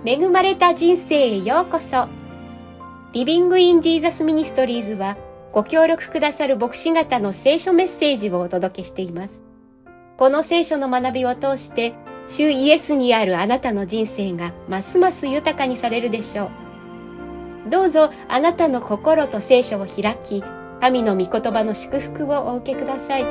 恵まれた人生へようこそ。リビングインジーザスミニストリーズはご協力くださる牧師方の聖書メッセージをお届けしています。この聖書の学びを通して主イエスにあるあなたの人生がますます豊かにされるでしょう。どうぞあなたの心と聖書を開き、神の御言葉の祝福をお受けください。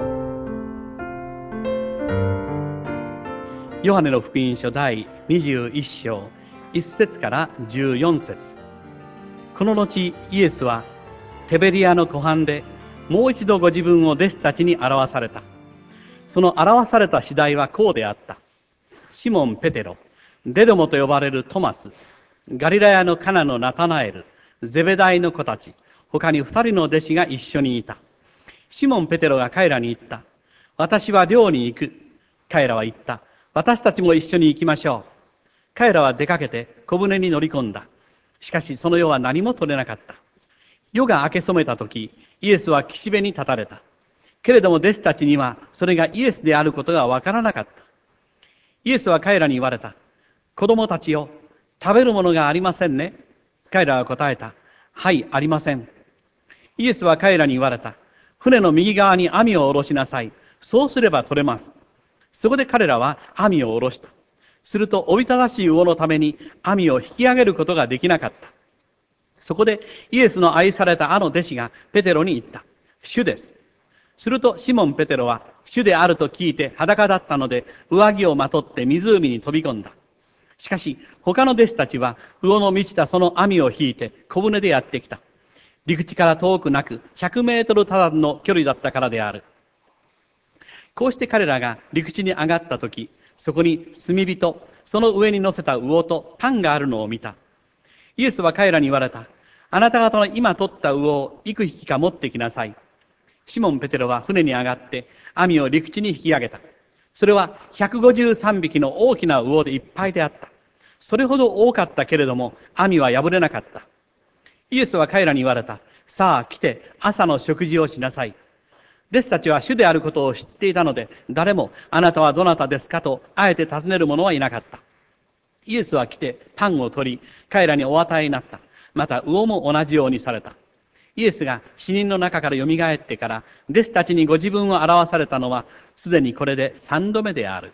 ヨハネの福音書第21章1節から14節。この後イエスはテベリアの湖畔でもう一度ご自分を弟子たちに表された。その表された次第はこうであった。シモン・ペテロ、デドモと呼ばれるトマス、ガリラヤのカナのナタナエル、ゼベダイの子たち、他に2人の弟子が一緒にいた。シモン・ペテロが彼らに言った。私は漁に行く。彼らは言った。私たちも一緒に行きましょう。彼らは出かけて小舟に乗り込んだ。しかしその夜は何も取れなかった。夜が明け染めた時、イエスは岸辺に立たれた。けれども弟子たちにはそれがイエスであることがわからなかった。イエスは彼らに言われた。子供たちよ、食べるものがありませんね。彼らは答えた。はい、ありません。イエスは彼らに言われた。船の右側に網を下ろしなさい。そうすれば取れます。そこで彼らは網を下ろした。するとおびただしい魚のために網を引き上げることができなかった。そこでイエスの愛されたあの弟子がペテロに言った。主です。するとシモン・ペテロは主であると聞いて裸だったので上着をまとって湖に飛び込んだ。しかし他の弟子たちは魚の満ちたその網を引いて小舟でやってきた。陸地から遠くなく100メートル足らずの距離だったからである。こうして彼らが陸地に上がったとき、そこに炭火とその上に乗せた魚とパンがあるのを見た。イエスは彼らに言われた。あなた方の今取った魚を幾匹か持ってきなさい。シモン・ペテロは船に上がって網を陸地に引き上げた。それは153匹の大きな魚でいっぱいであった。それほど多かったけれども網は破れなかった。イエスは彼らに言われた。さあ来て朝の食事をしなさい。弟子たちは主であることを知っていたので、誰もあなたはどなたですかとあえて尋ねる者はいなかった。イエスは来てパンを取り、彼らにお与えになった。また魚も同じようにされた。イエスが死人の中からよみがえってから、弟子たちにご自分を表されたのは、すでにこれで3度目である。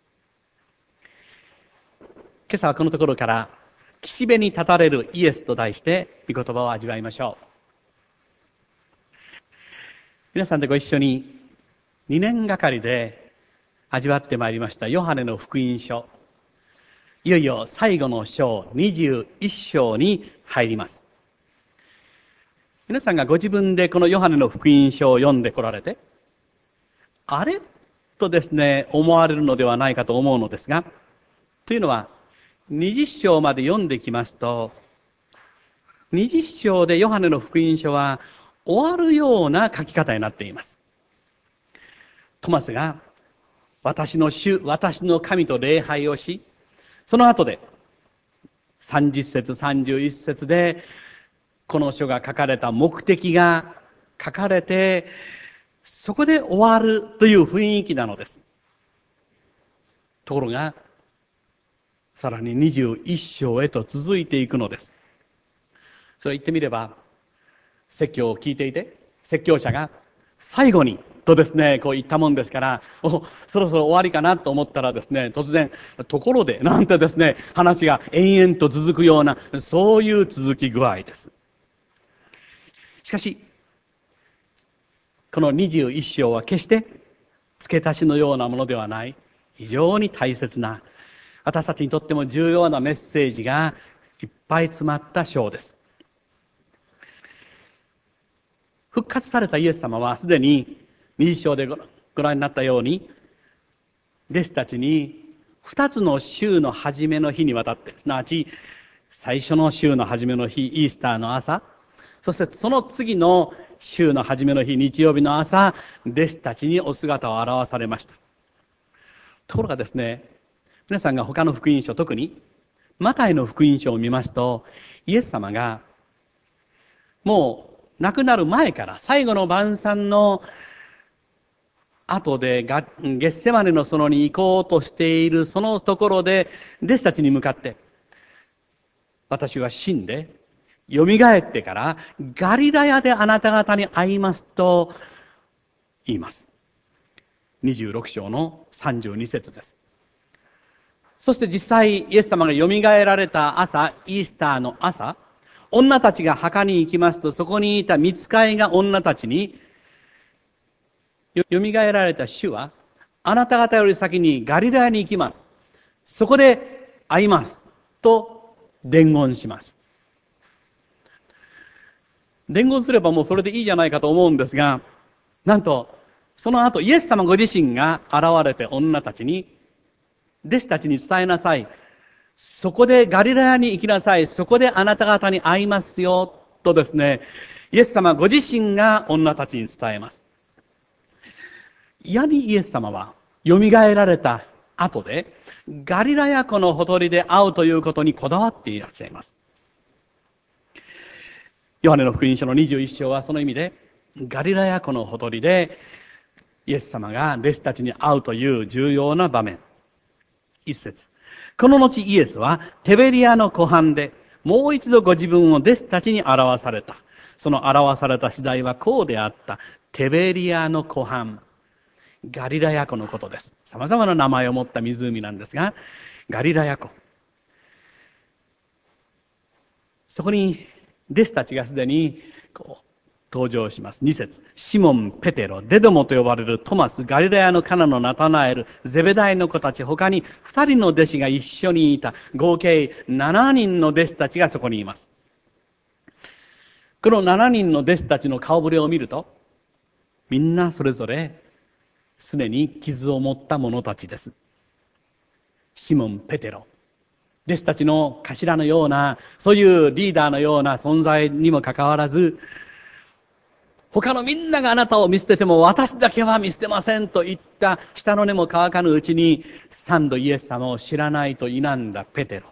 今朝はこのところから、岸辺に立たれるイエスと題して、御言葉を味わいましょう。皆さんでご一緒に2年がかりで味わってまいりましたヨハネの福音書。いよいよ最後の章21章に入ります。皆さんがご自分でこのヨハネの福音書を読んでこられて、あれとですね、思われるのではないかと思うのですが、というのは20章まで読んできますと、20章でヨハネの福音書は終わるような書き方になっています。トマスが私の主、私の神と礼拝をし、その後で30節31節でこの書が書かれた目的が書かれて、そこで終わるという雰囲気なのです。ところがさらに21章へと続いていくのです。それ言ってみれば、説教を聞いていて、説教者が最後にとですね、こう言ったもんですから、そろそろ終わりかなと思ったらですね、突然、ところでなんてですね、話が延々と続くような、そういう続き具合です。しかし、この21章は決して付け足しのようなものではない、非常に大切な、私たちにとっても重要なメッセージがいっぱい詰まった章です。復活されたイエス様はすでに20章でご覧になったように、弟子たちに2つの週の初めの日にわたって、すなわち最初の週の初めの日、イースターの朝、そしてその次の週の初めの日、日曜日の朝、弟子たちにお姿を現されました。ところがですね、皆さんが他の福音書、特にマタイの福音書を見ますと、イエス様がもう亡くなる前から最後の晩餐の後でゲッセマネの園に行こうとしているそのところで弟子たちに向かって、 私は死んで、蘇ってから、ガリラヤであなた方に会いますと言います。26章の32節です。そして実際、イエス様が蘇られた朝、イースターの朝、女たちが墓に行きますと、そこにいた御使いが女たちに、蘇られた主は、あなた方より先にガリラヤに行きます。そこで会います。と伝言します。伝言すればもうそれでいいじゃないかと思うんですが、なんと、その後、イエス様ご自身が現れて女たちに、弟子たちに伝えなさい。そこでガリラヤに行きなさい。そこであなた方に会いますよ。とですね、イエス様ご自身が女たちに伝えます。やにイエス様は、蘇られた後で、ガリラヤ湖のほとりで会うということにこだわっていらっしゃいます。ヨハネの福音書の21章はその意味で、ガリラヤ湖のほとりで、イエス様が弟子たちに会うという重要な場面。一節。この後イエスはテベリアの湖畔でもう一度ご自分を弟子たちに表された。その表された次第はこうであった。テベリアの湖畔。ガリラヤ湖のことです。様々な名前を持った湖なんですが、ガリラヤ湖。そこに弟子たちがすでに登場します。2節。シモン、ペテロ、デドモと呼ばれるトマス、ガリラヤのカナのナタナエル、ゼベダイの子たち、他に2人の弟子が一緒にいた。合計7人の弟子たちがそこにいます。この7人の弟子たちの顔ぶれを見ると、みんなそれぞれすでに傷を持った者たちです。シモン、ペテロ。弟子たちの頭のような、そういうリーダーのような存在にもかかわらず、他のみんながあなたを見捨てても私だけは見捨てませんと言った舌の根も乾かぬうちに3度イエス様を知らないと否んだペテロ。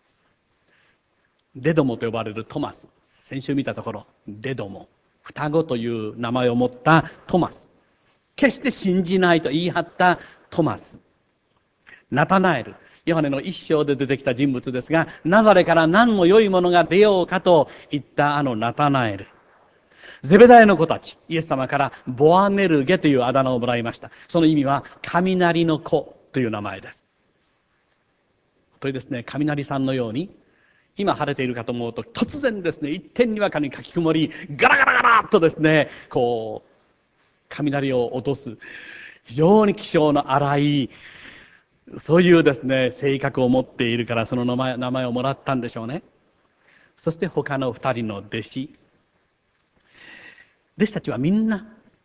デドモと呼ばれるトマス。先週見たところ、デドモ。双子という名前を持ったトマス。決して信じないと言い張ったトマス。ナタナエル。ヨハネの一章で出てきた人物ですが、ナザレから何の良いものが出ようかと言ったあのナタナエル。ゼベダイの子たち、イエス様からボアネルゲというあだ名をもらいました。その意味は、雷の子という名前です。というですね、雷さんのように、今晴れているかと思うと、突然ですね、一点にわかにかき曇り、ガラガラガラっとですね、雷を落とす、非常に気性の荒い、そういうですね、性格を持っているから、その名前をもらったんでしょうね。そして他の2人の弟子たちはみんな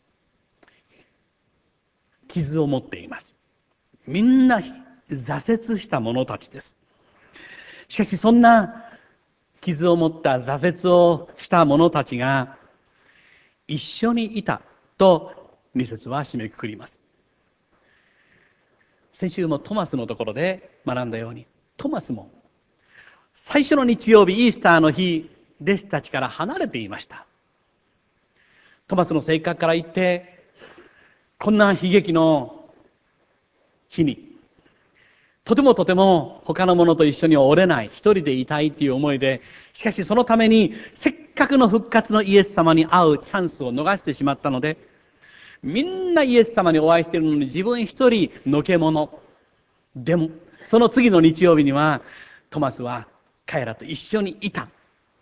傷を持っています。みんな挫折した者たちです。しかしそんな傷を持った挫折をした者たちが一緒にいたと2節は締めくくります。先週もトマスのところで学んだように、トマスも最初の日曜日イースターの日、弟子たちから離れていました。トマスの性格から言って、こんな悲劇の日に、とても他の者と一緒にはおれない、一人でいたいという思いで、しかしそのために、せっかくの復活のイエス様に会うチャンスを逃してしまったので、みんなイエス様にお会いしているのに自分一人のけ者。でも、その次の日曜日には、トマスは彼らと一緒にいた。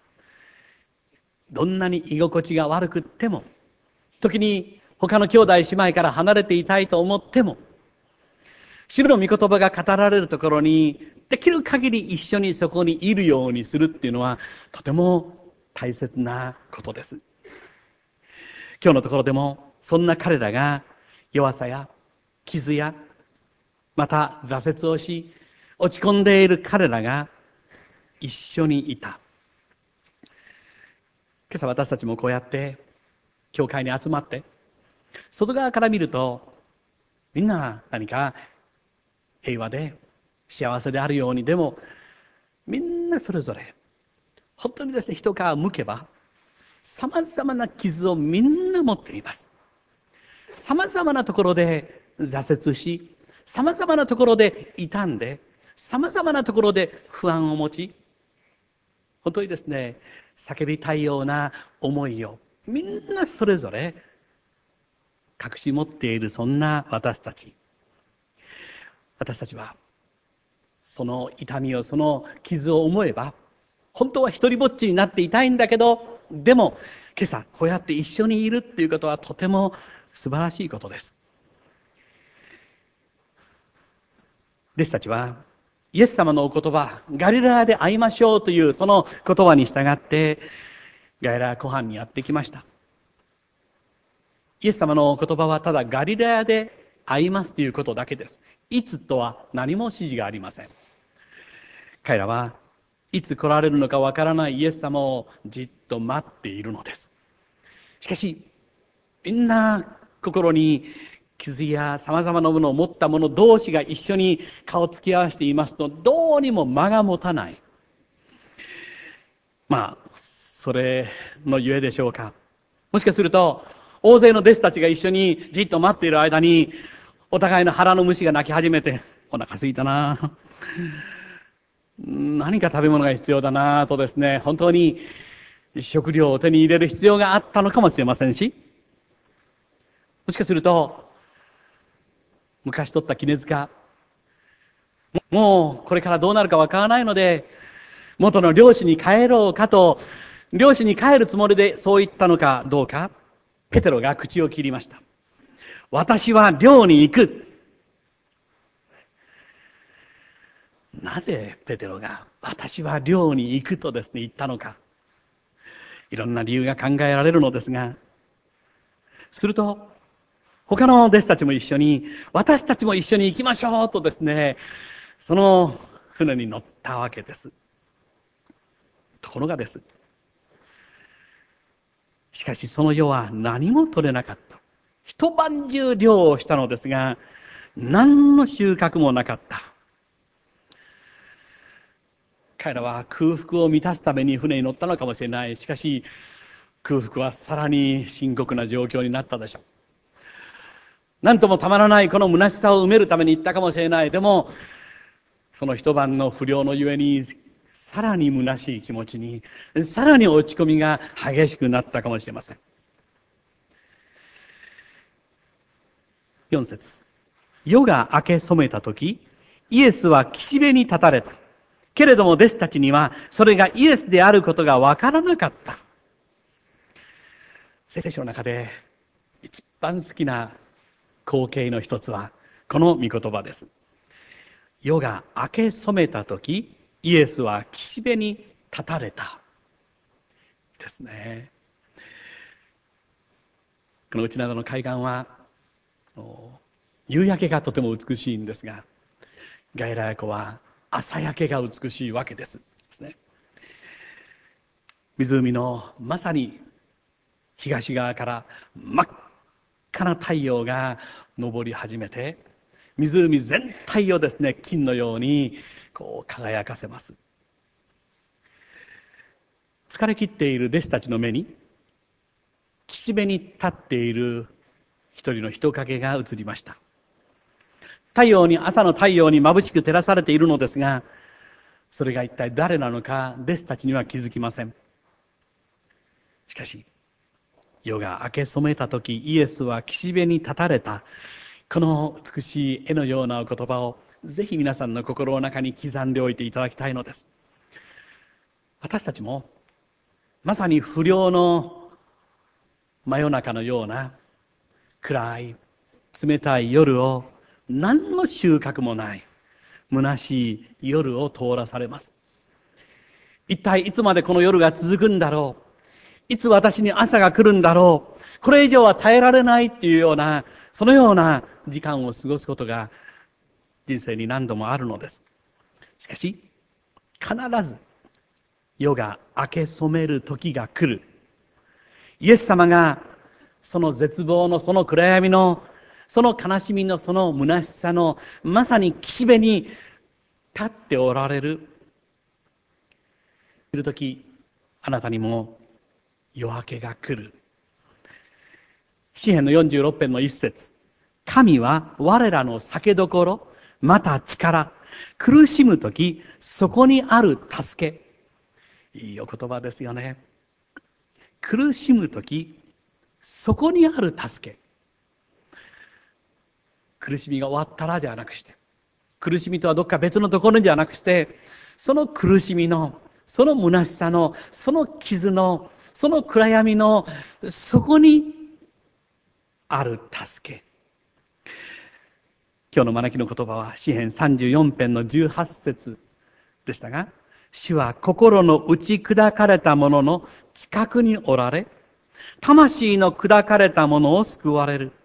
どんなに居心地が悪くっても、時に他の兄弟姉妹から離れていたいと思っても、主の御言葉が語られるところにできる限り一緒にそこにいるようにするっていうのはとても大切なことです。今日のところでもそんな彼らが弱さや傷やまた挫折をし落ち込んでいる彼らが一緒にいた。今朝私たちもこうやって教会に集まって外側から見るとみんな何か平和で幸せであるように、でもみんなそれぞれ本当にですね、一皮むけばさまざまな傷をみんな持っています。さまざまなところで挫折し、さまざまなところで傷んで、さまざまなところで不安を持ち、 本当にですね、叫びたいような思いをみんなそれぞれ隠し持っている、そんな私たちはその痛みを、その傷を思えば、本当は一人ぼっちになっていたいんだけど、でも今朝こうやって一緒にいるっていうことはとても素晴らしいことです。弟子たちはイエス様のお言葉、ガリラヤで会いましょうというその言葉に従ってガリラヤ湖畔にやってきました。イエス様のお言葉はただガリラヤで会いますということだけです。いつとは何も指示がありません。彼らはいつ来られるのかわからないイエス様をじっと待っているのです。しかしみんな心に傷やさまざまなものを持った者同士が一緒に顔つき合わせていますと、どうにも間が持たない。それのゆえでしょうか。もしかすると大勢の弟子たちが一緒にじっと待っている間に、お互いの腹の虫が鳴き始めて、お腹空いたな、何か食べ物が必要だなとですね、本当に食料を手に入れる必要があったのかもしれませんし、もしかすると昔取った杵塚、もうこれからどうなるかわからないので元の漁師に帰ろうかと、漁師に帰るつもりでそう言ったのかどうか、ペテロが口を切りました。私は漁に行く。なぜペテロが私は漁に行くとですね言ったのか、いろんな理由が考えられるのですが、すると他の弟子たちも一緒に、私たちも一緒に行きましょうとですね、その船に乗ったわけです。ところがです、しかしその夜は何も取れなかった。一晩中漁をしたのですが何の収穫もなかった。彼らは空腹を満たすために船に乗ったのかもしれない。しかし空腹はさらに深刻な状況になったでしょう。何ともたまらないこの虚しさを埋めるために行ったかもしれない。でもその一晩の不良のゆえにさらに虚しい気持ちに、さらに落ち込みが激しくなったかもしれません。4節、夜が明け染めた時、イエスは岸辺に立たれた。けれども弟子たちにはそれがイエスであることがわからなかった。聖書の中で一番好きな光景の一つはこの御言葉です。夜が明け染めた時、イエスは岸辺に立たれたですね。この内灘の海岸は夕焼けがとても美しいんですが、ガリラヤ湖は朝焼けが美しいわけですね。湖のまさに東側から真っ赤な太陽が昇り始めて、湖全体をですね金のようにこう輝かせます。疲れ切っている弟子たちの目に岸辺に立っている一人の人影が映りました。朝の太陽に眩しく照らされているのですが、それが一体誰なのか弟子たちには気づきません。しかし夜が明け染めた時、イエスは岸辺に立たれた。この美しい絵のようなお言葉をぜひ皆さんの心の中に刻んでおいていただきたいのです。私たちもまさに不良の真夜中のような暗い冷たい夜を、何の収穫もない虚しい夜を通らされます。一体いつまでこの夜が続くんだろう、いつ私に朝が来るんだろう、これ以上は耐えられないっていうような、そのような時間を過ごすことが人生に何度もあるのです。しかし必ず夜が明け染める時が来る。イエス様がその絶望の、その暗闇の、その悲しみの、その虚しさのまさに岸辺に立っておられる時、あなたにも夜明けが来る。詩編の46編の一節、神は我らの酒どころ、また力、苦しむ時そこにある助け。 いいお言葉ですよね。苦しむとき、そこにある助け。苦しみが終わったらではなくして、苦しみとはどっか別のところではなくして、その苦しみの、その虚しさの、その傷の、その暗闇の、そこにある助け。今日の招きの言葉は詩編34編の18節でしたが、主は心の打ち砕かれた者の近くにおられ、魂の砕かれた者を救われる。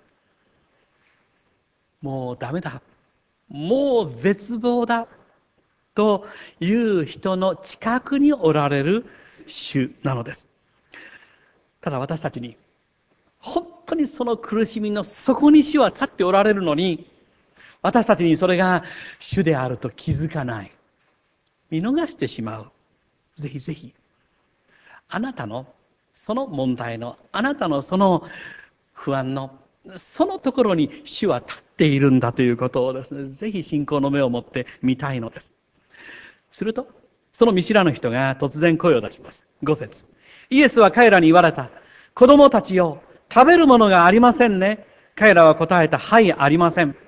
もうダメだ。もう絶望だ。という人の近くにおられる主なのです。ただ私たちに、本当にその苦しみの底に主は立っておられるのに、私たちにそれが主であると気づかない。見逃してしまう。ぜひぜひ、あなたのその問題の、あなたのその不安の、そのところに主は立っているんだということをですね、ぜひ信仰の目を持って見たいのです。すると、その見知らぬ人が突然声を出します。5節。イエスは彼らに言われた。子供たちよ、食べるものがありませんね。彼らは答えた。はい、ありません。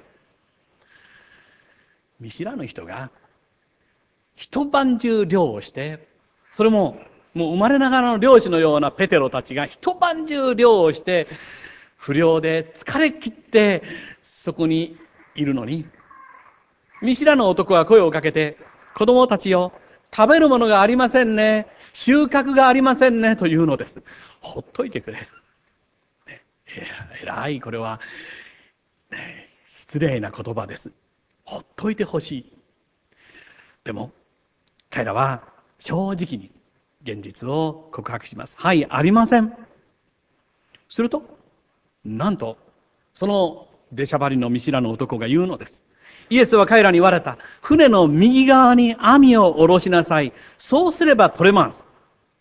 見知らぬ人が一晩中漁をして、それももう生まれながらの漁師のようなペテロたちが一晩中漁をして、不良で疲れ切ってそこにいるのに、見知らぬ男は声をかけて、子供たちよ、食べるものがありませんね。収穫がありませんね。というのです。ほっといてくれ。えらい、これは、失礼な言葉です。ほっといてほしい。でも、彼らは正直に現実を告白します。はい、ありません。すると、なんと、その出しゃばりの見知らぬ男が言うのです。イエスは彼らに言われた。船の右側に網を下ろしなさい。そうすれば取れます。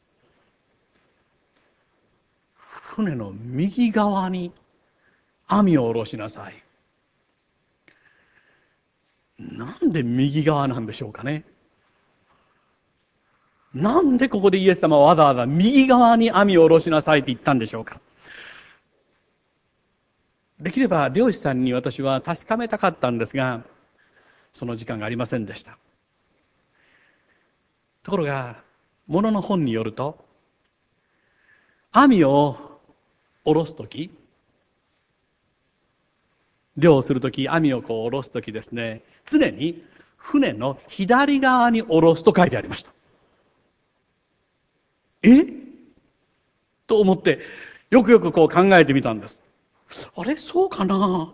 船の右側に網を下ろしなさい。なんで右側なんでしょうかね。なんでここでイエス様はわざわざ右側に網を下ろしなさいって言ったんでしょうか。できれば漁師さんに私は確かめたかったんですが、その時間がありませんでした。ところが、ものの本によると、網を下ろすとき、漁をするとき、網を下ろすときですね、常に船の左側に下ろすと書いてありました。と思って、よくよく考えてみたんです。あれ、そうかな？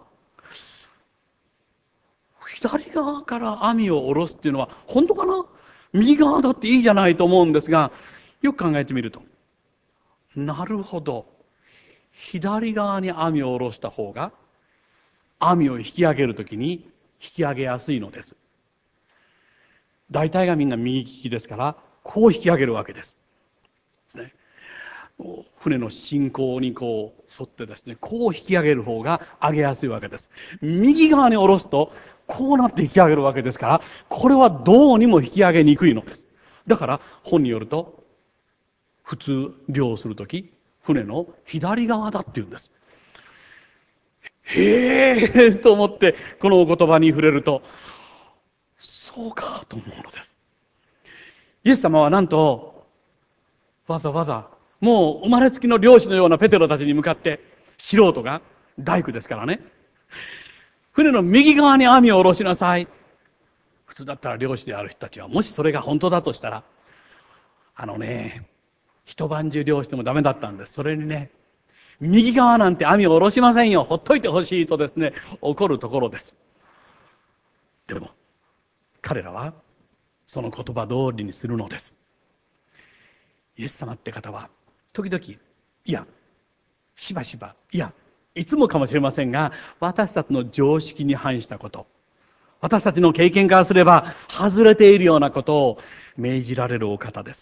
左側から網を下ろすっていうのは本当かな？右側だっていいじゃないと思うんですが、よく考えてみると、なるほど。左側に網を下ろした方が、網を引き上げるときに引き上げやすいのです。大体がみんな右利きですから、こう引き上げるわけです。船の進行に沿ってですね、こう引き上げる方が上げやすいわけです。右側に下ろすと、こうなって引き上げるわけですから、これはどうにも引き上げにくいのです。だから本によると、普通漁をするとき、船の左側だって言うんです。へえと思ってこのお言葉に触れると、そうかと思うのです。イエス様はなんとわざわざもう生まれつきの漁師のようなペテロたちに向かって、素人が大工ですからね、船の右側に網を下ろしなさい。普通だったら漁師である人たちは、もしそれが本当だとしたら、一晩中漁してもダメだったんです。それにね、右側なんて網を下ろしませんよ、ほっといてほしいとですね、怒るところです。でも彼らはその言葉通りにするのです。イエス様って方は時々、いやしばしば、いやいつもかもしれませんが、私たちの常識に反したこと、私たちの経験からすれば外れているようなことを命じられるお方です。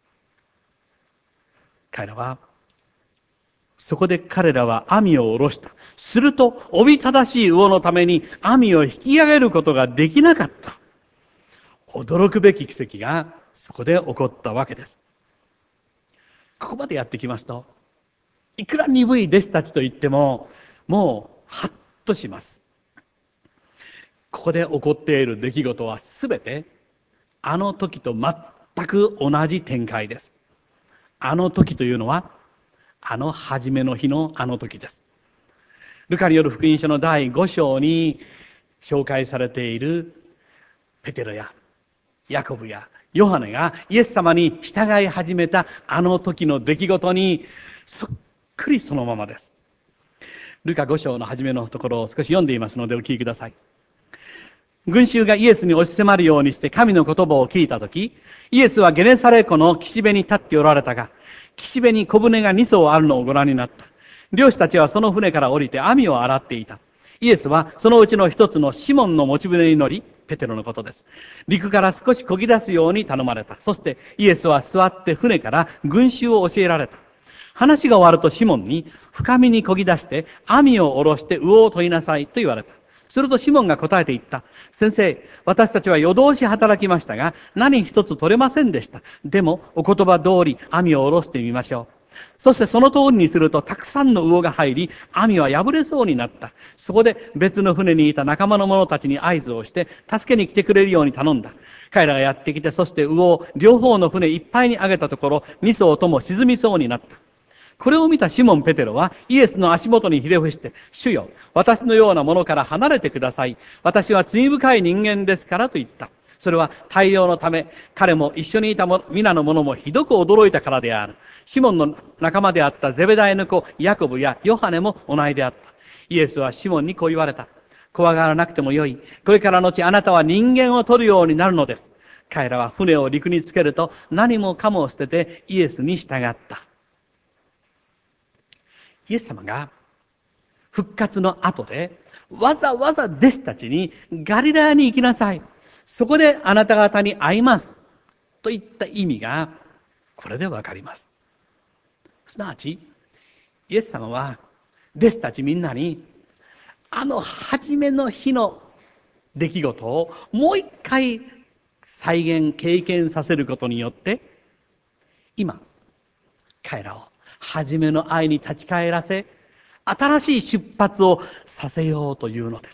そこで彼らは網を下ろした。するとおびただしい魚のために網を引き上げることができなかった。驚くべき奇跡がそこで起こったわけです。ここまでやってきますと、いくら鈍い弟子たちと言っても、もうハッとします。ここで起こっている出来事はすべて、あの時と全く同じ展開です。あの時というのは、あの初めの日のあの時です。ルカによる福音書の第5章に紹介されているペテロやヤコブやヨハネがイエス様に従い始めたあの時の出来事にそっくりそのままです。ルカ5章の初めのところを少し読んでいますのでお聞きください。群衆がイエスに押し迫るようにして神の言葉を聞いたとき、イエスはゲネサレ湖の岸辺に立っておられたが、岸辺に小舟が2艘あるのをご覧になった。漁師たちはその船から降りて網を洗っていた。イエスはそのうちの一つのシモンの持ち船に乗り、ペテロのことです。陸から少し漕ぎ出すように頼まれた。そしてイエスは座って船から群衆を教えられた。話が終わるとシモンに深みに漕ぎ出して網を下ろして魚を取りなさいと言われた。するとシモンが答えて言った。先生、私たちは夜通し働きましたが、何一つ取れませんでした。でも、お言葉通り網を下ろしてみましょう。そしてその通りにすると、たくさんの魚が入り、網は破れそうになった。そこで別の船にいた仲間の者たちに合図をして、助けに来てくれるように頼んだ。彼らがやってきて、そして魚を両方の船いっぱいに上げたところ、2艘とも沈みそうになった。これを見たシモン・ペテロはイエスの足元にひれ伏して、主よ、私のようなものから離れてください。私は罪深い人間ですからと言った。それは大量のため、彼も一緒にいた皆の者もひどく驚いたからである。シモンの仲間であったゼベダイの子、ヤコブやヨハネも同いであった。イエスはシモンにこう言われた。怖がらなくてもよい。これからのちあなたは人間を取るようになるのです。彼らは船を陸につけると何もかも捨ててイエスに従った。イエス様が復活の後でわざわざ弟子たちにガリラヤに行きなさい。そこであなた方に会います。といった意味がこれでわかります。すなわち、イエス様は弟子たちみんなにあの初めの日の出来事をもう一回再現、経験させることによって今、彼らを初めの愛に立ち返らせ、新しい出発をさせようというのです。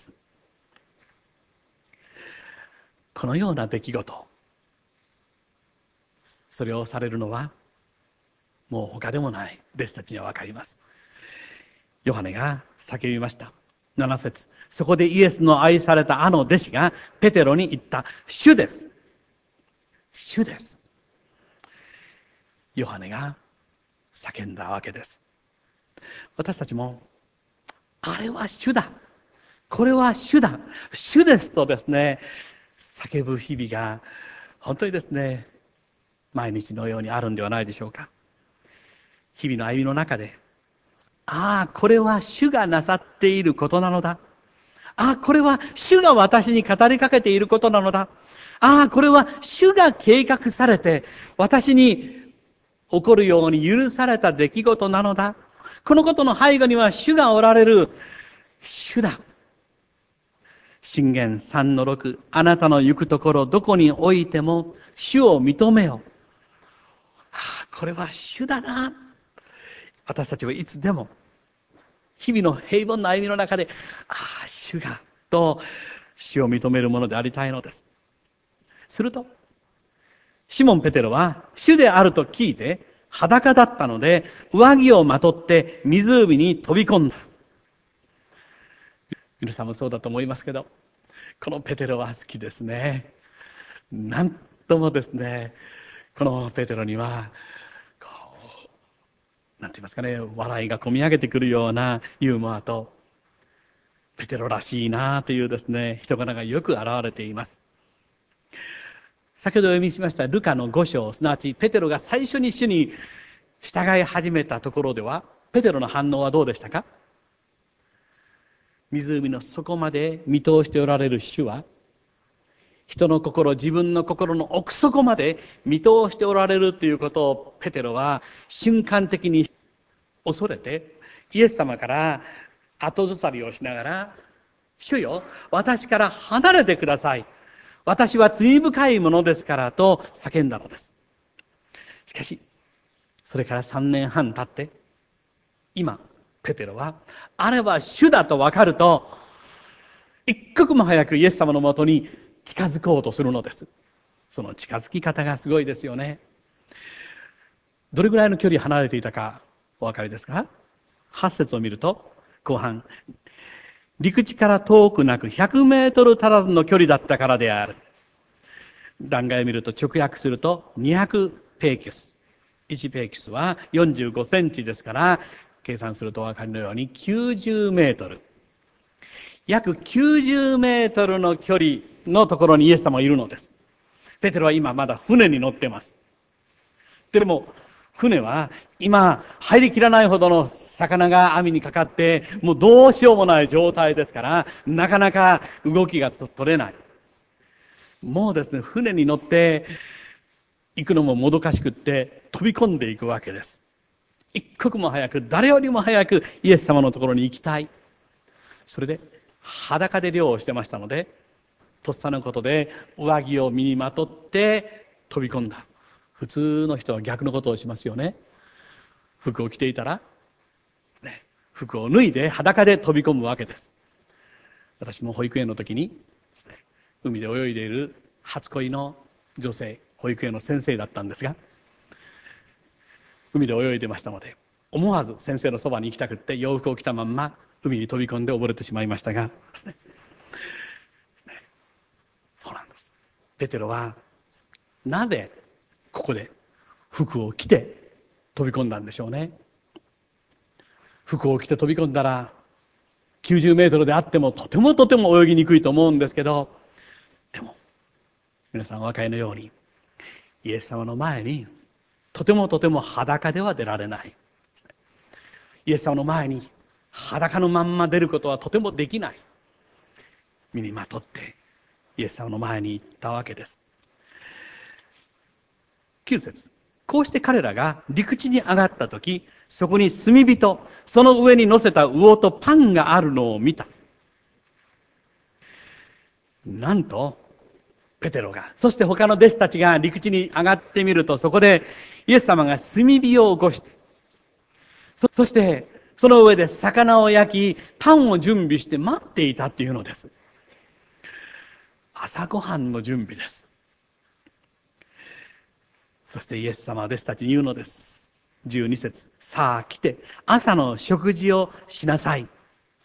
このような出来事、それをされるのはもう他でもない弟子たちには分かります。ヨハネが叫びました。7節、そこでイエスの愛されたあの弟子がペテロに言った。主です。主です。ヨハネが叫んだわけです。私たちもあれは主だ、これは主だ、主ですとですね、叫ぶ日々が本当にですね、毎日のようにあるんではないでしょうか。日々の歩みの中で、ああ、これは主がなさっていることなのだ。ああ、これは主が私に語りかけていることなのだ。ああ、これは主が計画されて私に起こるように許された出来事なのだ。このことの背後には主がおられる。主だ。箴言3の6、あなたの行くところどこにおいても主を認めよ。ああ、これは主だな。私たちはいつでも日々の平凡な歩みの中で、ああ、主がと主を認めるものでありたいのです。するとシモン・ペテロは主であると聞いて裸だったので上着をまとって湖に飛び込んだ。皆さんもそうだと思いますけど、このペテロは好きですね。なんともですね、このペテロにはなんて言いますかね、笑いがこみ上げてくるようなユーモアと、ペテロらしいなというですね、人柄がよく現れています。先ほどお読みしましたルカの5章、すなわちペテロが最初に主に従い始めたところでは、ペテロの反応はどうでしたか？湖の底まで見通しておられる主は、人の心、自分の心の奥底まで見通しておられるということをペテロは瞬間的に恐れて、イエス様から後ずさりをしながら、主よ、私から離れてください。 私は罪深いものですからと叫んだのです。しかし、それから3年半経って、今、ペテロは、あれは主だと分かると、一刻も早くイエス様のもとに近づこうとするのです。その近づき方がすごいですよね。どれぐらいの距離離れていたかお分かりですか？ 8 節を見ると、後半、陸地から遠くなく100メートル足らずの距離だったからである。断崖を見ると直訳すると200ペーキュス。1ペーキュスは45センチですから、計算するとお分かりのように90メートル。約90メートルの距離のところにイエス様がいるのです。ペテロは今まだ船に乗っています。でも、船は今入りきらないほどの魚が網にかかって、もうどうしようもない状態ですから、なかなか動きが取れない。もうですね、船に乗って行くのももどかしくって飛び込んでいくわけです。一刻も早く、誰よりも早くイエス様のところに行きたい。それで裸で漁をしてましたので、とっさのことで上着を身にまとって飛び込んだ。普通の人は逆のことをしますよね。服を着ていたら、ね、服を脱いで裸で飛び込むわけです。私も保育園の時に、海で泳いでいる初恋の女性、保育園の先生だったんですが、海で泳いでましたので、思わず先生のそばに行きたくって洋服を着たまんま海に飛び込んで溺れてしまいましたがですね。そうなんです。ペテロはなぜここで服を着て飛び込んだんでしょうね。服を着て飛び込んだら90メートルであってもとても泳ぎにくいと思うんですけど、でも皆さんお分かりのように、イエス様の前にとても裸では出られない。イエス様の前に裸のまんま出ることはとてもできない。身にまとってイエス様の前に行ったわけです。9節、こうして彼らが陸地に上がったとき、そこに炭火とその上に乗せた魚とパンがあるのを見た。なんとペテロが、そして他の弟子たちが陸地に上がってみると、そこでイエス様が炭火を起こして、そしてその上で魚を焼きパンを準備して待っていたっていうのです。朝ごはんの準備です。そしてイエス様は弟子たちに言うのです。12節、さあ来て朝の食事をしなさい。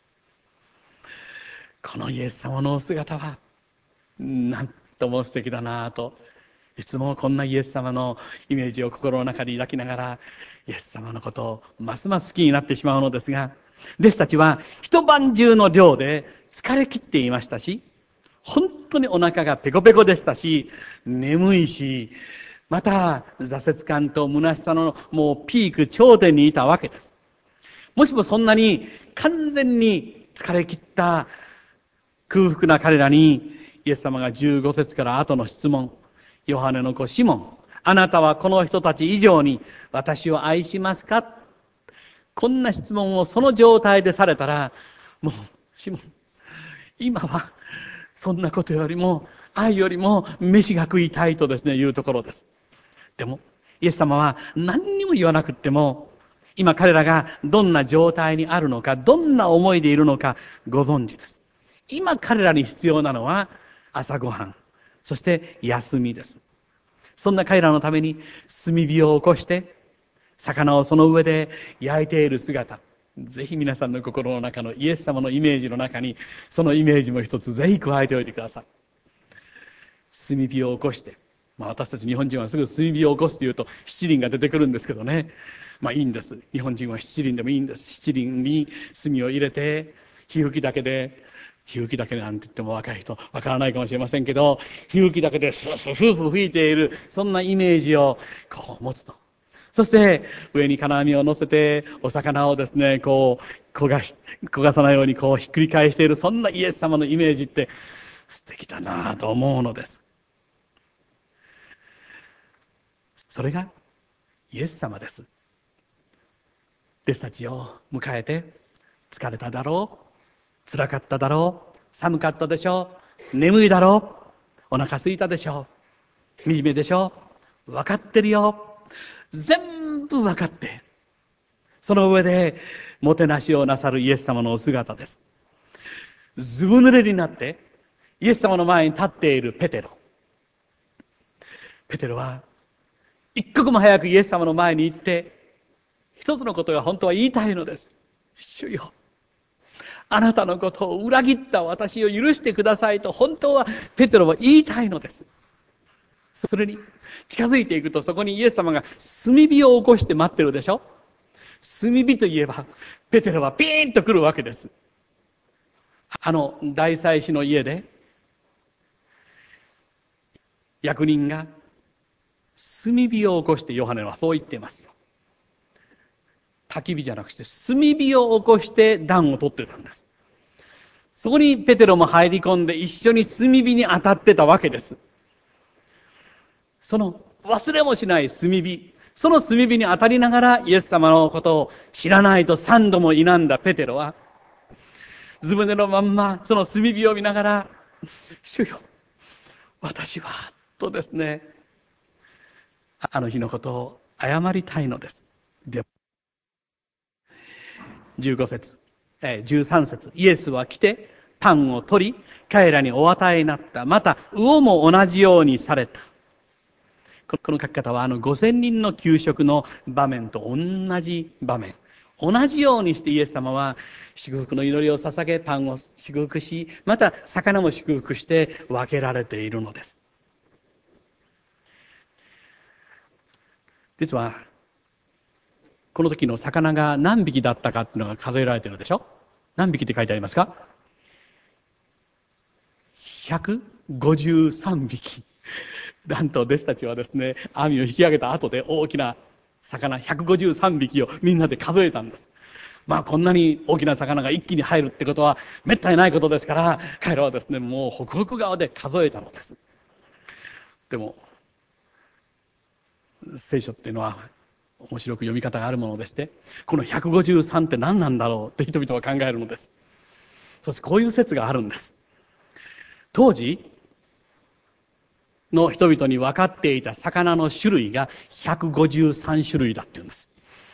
このイエス様のお姿はなんとも素敵だなぁと、いつもこんなイエス様のイメージを心の中で抱きながらイエス様のことをますます好きになってしまうのですが、弟子たちは一晩中の漁で疲れ切っていましたし、本当にお腹がペコペコでしたし、眠いし、また挫折感と虚しさのもうピーク頂点にいたわけです。もしもそんなに完全に疲れ切った空腹な彼らにイエス様が15節から後の質問、ヨハネの子シモン、あなたはこの人たち以上に私を愛しますか？こんな質問をその状態でされたら、もうシモン、今はそんなことよりも愛よりも飯が食いたいとですね言うところです。でもイエス様は何にも言わなくっても、今彼らがどんな状態にあるのか、どんな思いでいるのかご存知です。今彼らに必要なのは朝ごはん、そして休みです。そんな彼らのために炭火を起こして魚をその上で焼いている姿、ぜひ皆さんの心の中のイエス様のイメージの中にそのイメージも一つぜひ加えておいてください。炭火を起こして、私たち日本人はすぐ炭火を起こすというと七輪が出てくるんですけどね、いいんです。日本人は七輪でもいいんです。七輪に炭を入れて火吹きだけで、火吹きだけなんて言っても若い人わからないかもしれませんけど、火吹きだけでスースーフーフー吹いている、そんなイメージをこう持つと、そして上に金網を乗せてお魚をですねこう焦がさないようにこうひっくり返している、そんなイエス様のイメージって素敵だなと思うのです。それがイエス様です。弟子たちを迎えて、疲れただろう、辛かっただろう、寒かったでしょう、眠いだろう、 お腹空いたでしょう。惨めでしょう。分かってるよ。全部分かって、その上でもてなしをなさるイエス様のお姿です。ずぶ濡れになってイエス様の前に立っているペテロ。ペテロは一刻も早くイエス様の前に行って、一つのことが本当は言いたいのです。主よ、あなたのことを裏切った私を許してくださいと本当はペテロは言いたいのです。それに近づいていくと、そこにイエス様が炭火を起こして待ってるでしょ。炭火といえばペテロはピーンと来るわけです。大祭司の家で役人が炭火を起こして、ヨハネはそう言っていますよ。焚き火じゃなくて炭火を起こして暖を取ってたんです。そこにペテロも入り込んで一緒に炭火に当たってたわけです。その忘れもしない炭火、その炭火に当たりながらイエス様のことを知らないと3度も否んだペテロは、ずぶ濡れのまんまその炭火を見ながら、主よ、私はとですね、あの日のことを謝りたいのです。で、15節、13節、イエスは来てパンを取り彼らにお与えになった。また魚も同じようにされた。この書き方は5000人の給食の場面と同じ場面、同じようにしてイエス様は祝福の祈りを捧げ、パンを祝福し、また魚も祝福して分けられているのです。実はこの時の魚が何匹だったかっていうのが数えられているでしょ。何匹って書いてありますか。153匹。なんと弟子たちはですね、網を引き上げた後で大きな魚153匹をみんなで数えたんです。こんなに大きな魚が一気に入るってことはめったにないことですから、彼らはですね、もうホクホク顔で数えたのです。でも聖書っていうのは面白く読み方があるものでして、この153って何なんだろうって人々は考えるのです。そしてこういう説があるんです。当時の人々に分かっていた魚の種類が153種類だっていうんです。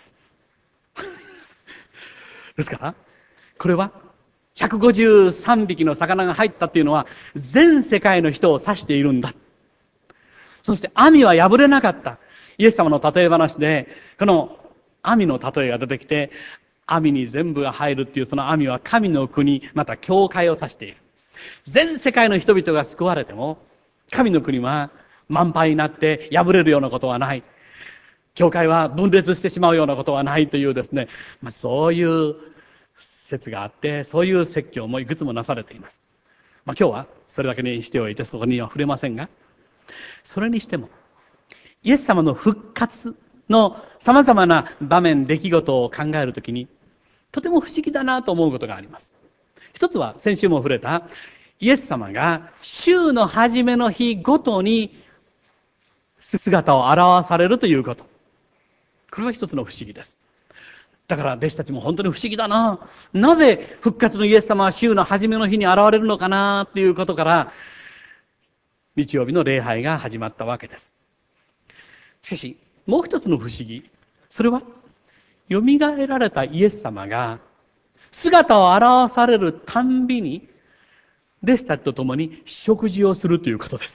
ですからこれは153匹の魚が入ったっていうのは全世界の人を指しているんだ。そして網は破れなかった。イエス様の例え話でこの網の例えが出てきて、網に全部が入るっていうその網は神の国、また教会を指している。全世界の人々が救われても神の国は満杯になって破れるようなことはない。教会は分裂してしまうようなことはないというですね、そういう説があって、そういう説教もいくつもなされています。今日はそれだけにしておいてそこには触れませんが、それにしてもイエス様の復活のさまざまな場面出来事を考えるときにとても不思議だなと思うことがあります。一つは先週も触れたイエス様が週の初めの日ごとに姿を現されるということ、これは一つの不思議です。だから弟子たちも本当に不思議だな、なぜ復活のイエス様は週の初めの日に現れるのかなっていうことから日曜日の礼拝が始まったわけです。しかしもう一つの不思議、それはよみがえられたイエス様が姿を現されるたんびに弟子たちと共に食事をするということです。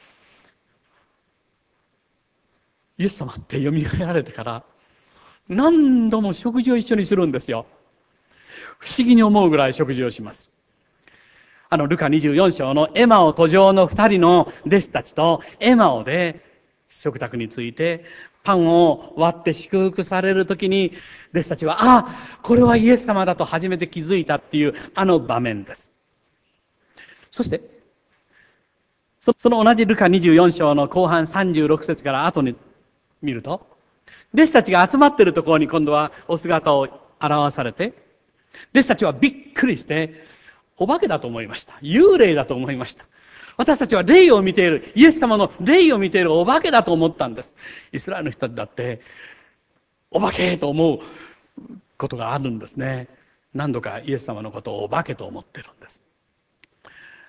イエス様ってよみがえられてから何度も食事を一緒にするんですよ。不思議に思うぐらい食事をします。ルカ24章のエマオ途上の2人の弟子たちとエマオで食卓についてパンを割って祝福されるときに弟子たちはこれはイエス様だと初めて気づいたっていう場面です。そしてその同じルカ24章の後半36節から後に見ると、弟子たちが集まっているところに今度はお姿を現されて、弟子たちはびっくりしてお化けだと思いました。幽霊だと思いました。私たちは霊を見ている、イエス様の霊を見ているお化けだと思ったんです。イスラエルの人だってお化けと思うことがあるんですね。何度かイエス様のことをお化けと思ってるんです。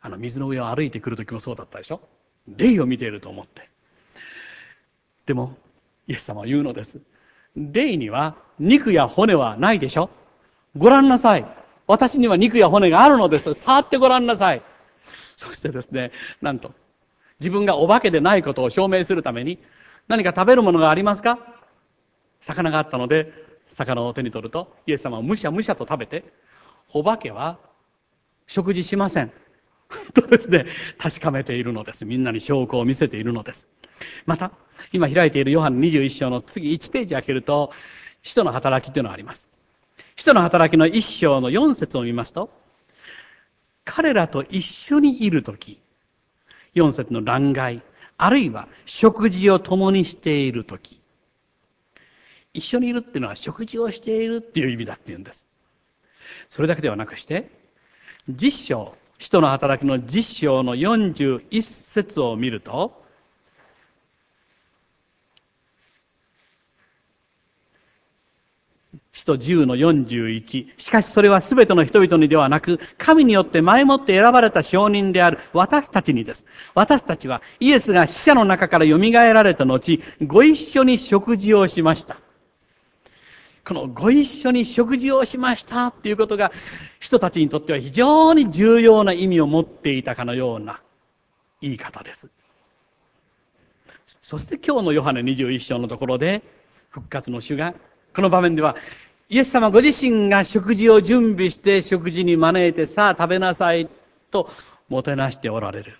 水の上を歩いてくる時もそうだったでしょ。霊を見ていると思って。でもイエス様は言うのです。霊には肉や骨はないでしょ。ご覧なさい。私には肉や骨があるのです。触ってごらんなさい。そしてですね、なんと自分がお化けでないことを証明するために、何か食べるものがありますか？魚があったので魚を手に取ると、イエス様はむしゃむしゃと食べて、お化けは食事しませんとですね、確かめているのです。みんなに証拠を見せているのです。また今開いているヨハネ21章の次1ページ開けると、使徒の働きというのがあります。使徒の働きの1章の4節を見ますと、彼らと一緒にいるとき、4節の欄外、あるいは食事を共にしているとき、一緒にいるっていうのは食事をしているっていう意味だっていうんです。それだけではなくして、10章、使徒の働きの10章の41節を見ると、使徒10の41、しかしそれはすべての人々にではなく、神によって前もって選ばれた証人である私たちにです。私たちはイエスが死者の中からよみがえられた後、ご一緒に食事をしました。このご一緒に食事をしましたっていうことが、人たちにとっては非常に重要な意味を持っていたかのような言い方です。そして今日のヨハネ21章のところで、復活の主がこの場面ではイエス様ご自身が食事を準備して食事に招いて、さあ食べなさいともてなしておられる。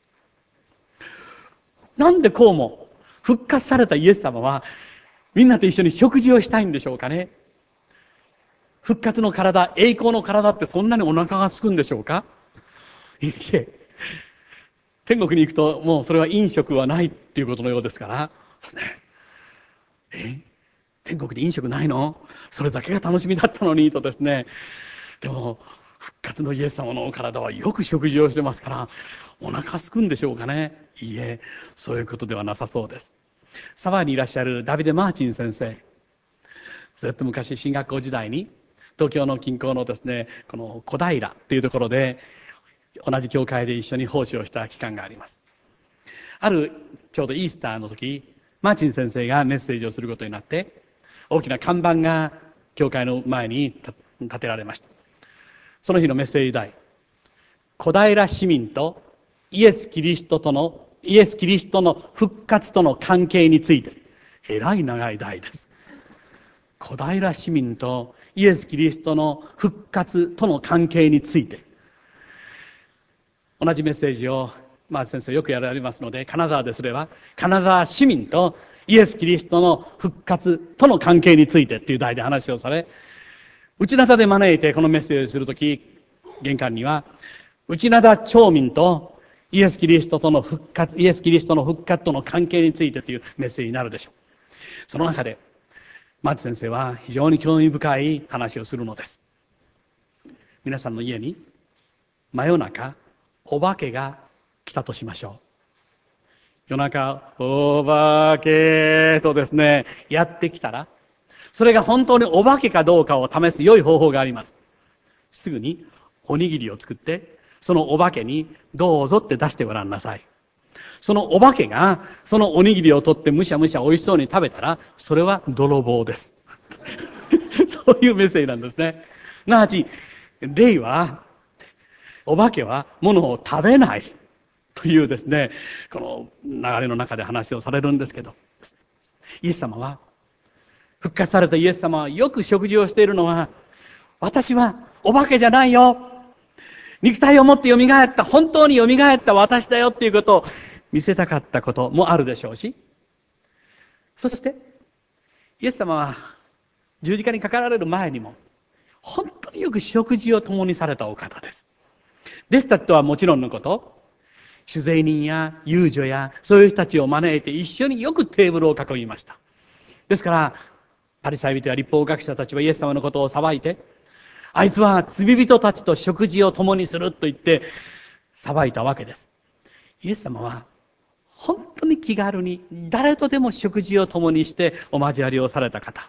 なんでこうも復活されたイエス様はみんなと一緒に食事をしたいんでしょうかね。復活の体、栄光の体ってそんなにお腹が空くんでしょうか。いいえ、天国に行くともうそれは飲食はないっていうことのようですからですね。天国で飲食ないの？それだけが楽しみだったのにとですね。でも復活のイエス様のお体はよく食事をしてますから、お腹すくんでしょうかね。いいえ、そういうことではなさそうです。サワーにいらっしゃるダビデ・マーチン先生、ずっと昔進学校時代に東京の近郊のですね、この小平というところで同じ教会で一緒に奉仕をした期間があります。あるちょうどイースターの時、マーチン先生がメッセージをすることになって、大きな看板が教会の前に立てられました。その日のメッセージ題、小平市民とイエス・キリストの復活との関係について。えらい長い題です。小平市民とイエス・キリストの復活との関係について。同じメッセージをマーチ先生よくやられますので、金沢ですれば金沢市民とイエス・キリストの復活との関係についてっていう題で話をされ、内灘で招いてこのメッセージをするとき、玄関には内灘町民とイエス・キリストとの復活との関係についてというメッセージになるでしょう。その中でマーチ先生は非常に興味深い話をするのです。皆さんの家に真夜中お化けが来たとしましょう。夜中お化けとですねやってきたら、それが本当にお化けかどうかを試す良い方法があります。すぐにおにぎりを作ってそのお化けにどうぞって出してごらんなさい。そのお化けがそのおにぎりを取ってむしゃむしゃ美味しそうに食べたら、それは泥棒ですそういうメッセージなんですね。すなわち霊は、お化けは物を食べないというですね、この流れの中で話をされるんですけど、イエス様は、復活されたイエス様はよく食事をしているのは、私はお化けじゃないよ、肉体を持ってよみがえった、本当によみがえった私だよっていうことを見せたかったこともあるでしょうし、そしてイエス様は十字架にかかられる前にも本当によく食事を共にされたお方です。弟子たちとはもちろんのこと、酒税人や遊女やそういう人たちを招いて一緒によくテーブルを囲みました。ですからパリサイ人や律法学者たちはイエス様のことを裁いて、あいつは罪人たちと食事を共にすると言って裁いたわけです。イエス様は本当に気軽に誰とでも食事を共にしてお交わりをされた方、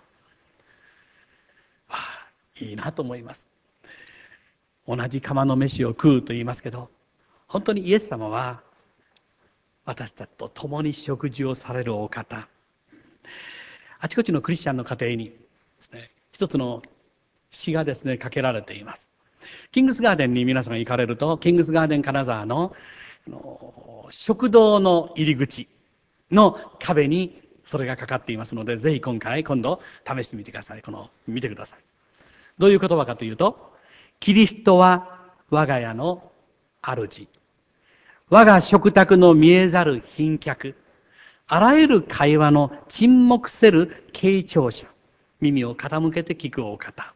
いいなと思います。同じ釜の飯を食うと言いますけど、 本当にイエス様は私たちと共に食事をされるお方。あちこちのクリスチャンの家庭にですね、一つの詩がですね、かけられています。キングスガーデンに皆さんが行かれると、キングスガーデン金沢の食堂の入り口の壁にそれがかかっていますので、ぜひ今度試してみてください。見てください。どういう言葉かというと、キリストは我が家の主。我が食卓の見えざる賓客。あらゆる会話の沈黙せる傾聴者。耳を傾けて聞くお方。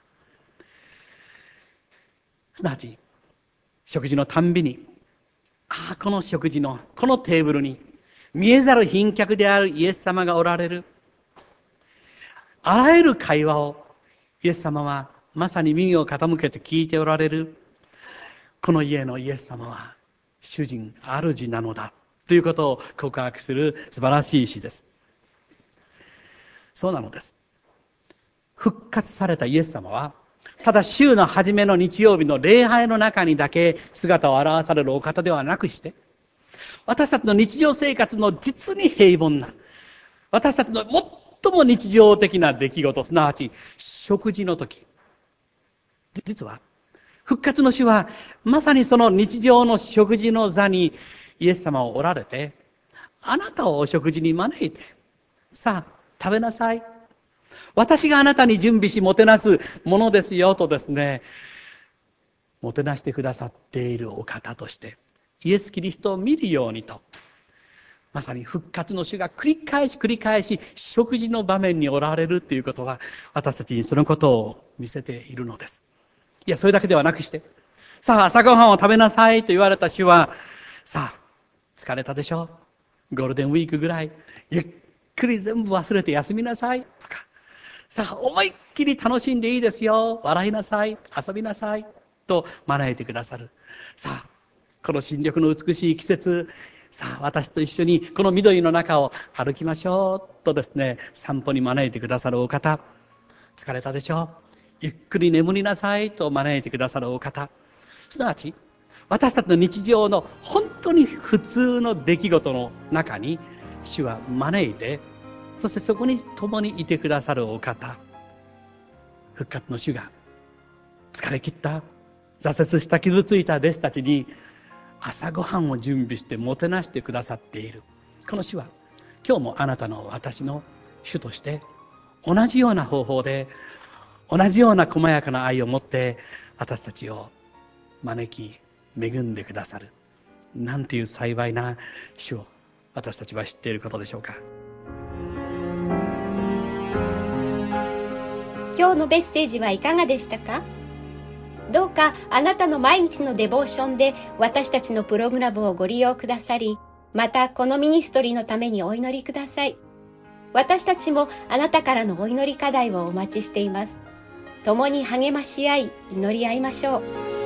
すなわち、食事のたんびに、この食事の、このテーブルに、見えざる賓客であるイエス様がおられる。あらゆる会話を、イエス様はまさに耳を傾けて聞いておられる。この家のイエス様は、主人、主なのだ。ということを告白する素晴らしい詩です。そうなのです。復活されたイエス様は、ただ週の初めの日曜日の礼拝の中にだけ姿を現されるお方ではなくして、私たちの日常生活の実に平凡な、私たちの最も日常的な出来事、すなわち食事の時、実は復活の主はまさにその日常の食事の座にイエス様をおられて、あなたをお食事に招いて、さあ食べなさい、私があなたに準備しもてなすものですよとですね、もてなしてくださっているお方としてイエス・キリストを見るようにと、まさに復活の主が繰り返し食事の場面におられるということは、私たちにそのことを見せているのです。いや、それだけではなくして、さあ朝ごはんを食べなさいと言われた主は、さあ疲れたでしょう、ゴールデンウィークぐらいゆっくり全部忘れて休みなさいとか、さあ思いっきり楽しんでいいですよ、笑いなさい、遊びなさいと招いてくださる。さあこの新緑の美しい季節、さあ私と一緒にこの緑の中を歩きましょうとですね、散歩に招いてくださるお方。疲れたでしょう、ゆっくり眠りなさいと招いてくださるお方。すなわち私たちの日常の本当に普通の出来事の中に主は招いて、そしてそこに共にいてくださるお方。復活の主が疲れ切った、挫折した、傷ついた弟子たちに朝ごはんを準備してもてなしてくださっている。この主は今日もあなたの私の主として同じような方法で、同じような細やかな愛を持って私たちを招き恵んでくださる。なんていう幸いな主を私たちは知っていることでしょうか。 今日のメッセージはいかがでしたか？どうかあなたの毎日のデボーションで私たちのプログラムをご利用くださり、またこのミニストリーのためにお祈りください。私たちもあなたからのお祈り課題をお待ちしています。共に励まし合い、祈り合いましょう。